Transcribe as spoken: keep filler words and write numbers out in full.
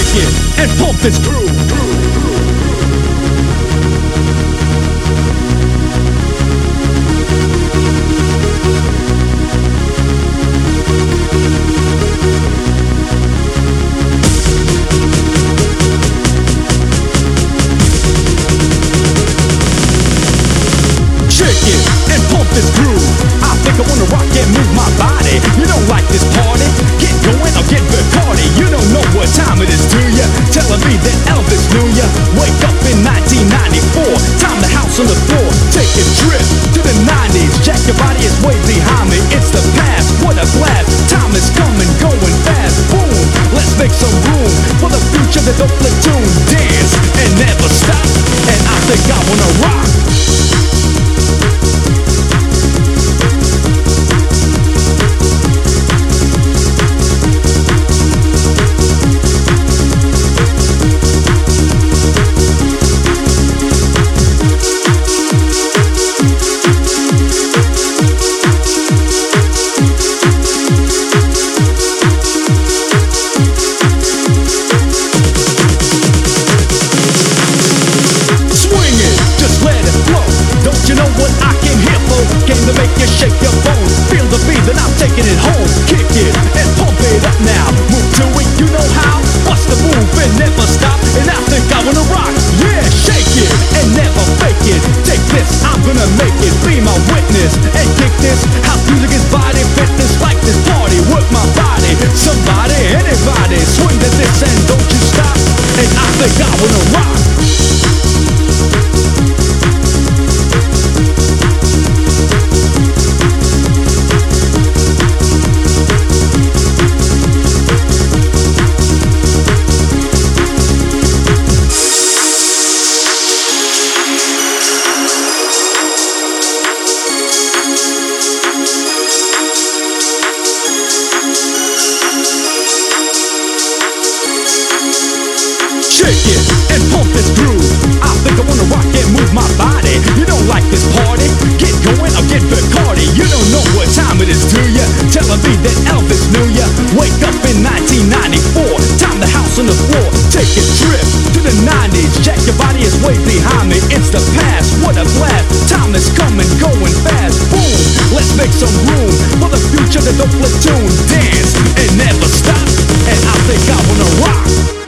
Shake it and pump this groove. Shake it and pump this groove. I think I wanna rock and move my body. You don't like this party? Get going or get Bacardi. You don't know what time it is, do ya? Telling me that Elvis knew ya. Wake up in nineteen ninety-four. Time to house on the floor. Take a trip to the nineties. Jack your body is way behind me. It's the past. What a blast. Time is coming, going fast. Boom. Let's make some room for the future that don't platoon. Dance and never stop. And I think I wanna rock. You know what I came here for? Came to make you shake your bones. Feel the beat, then I'm taking it home. Kick it and pump it up now. Move to it, you know how? Bust the move and never stop. And I think I wanna rock. Yeah, shake it and never fake it. Take this, I'm gonna make it. Be my witness and kick this. House music is body fitness. Like this party, work my body. Somebody, anybody, swing to this and don't you stop. And I think I wanna rock. Shake it and pump this groove. I think I wanna rock and move my body. You don't like this party? Get going or get Bacardi. You don't know what time it is, do ya? Telling me that Elvis knew ya. Wake up in nineteen ninety-four. Time to house on the floor. Take a trip to the nineties. Jack your body is way behind me. It's the past. What a blast. Time is coming, going fast. Boom. Let's make some room for the future that don't platoon. Dance and never stop. And I think I wanna rock.